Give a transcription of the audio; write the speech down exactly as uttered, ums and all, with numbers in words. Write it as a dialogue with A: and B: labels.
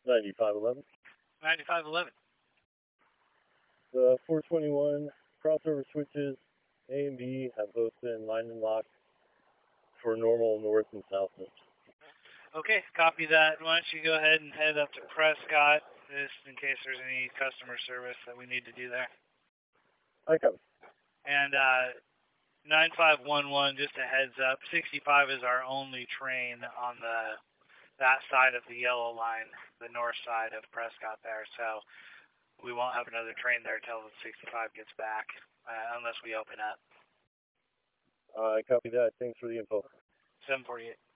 A: ninety-five eleven.
B: ninety-five eleven.
A: The four twenty-one crossover switches A and B have both been lined and locked for normal north and south moves.
B: Okay, copy that. Why don't you go ahead and head up to Prescott, just in case there's any customer service that we need to do there.
A: I copy.
B: And uh, nine five one one, just a heads up, sixty-five is our only train on the that side of the yellow line, the north side of Prescott there. So we won't have another train there till the sixty-five gets back, uh, unless we open up.
A: I copy that. Thanks for the info.
B: seven forty-eight.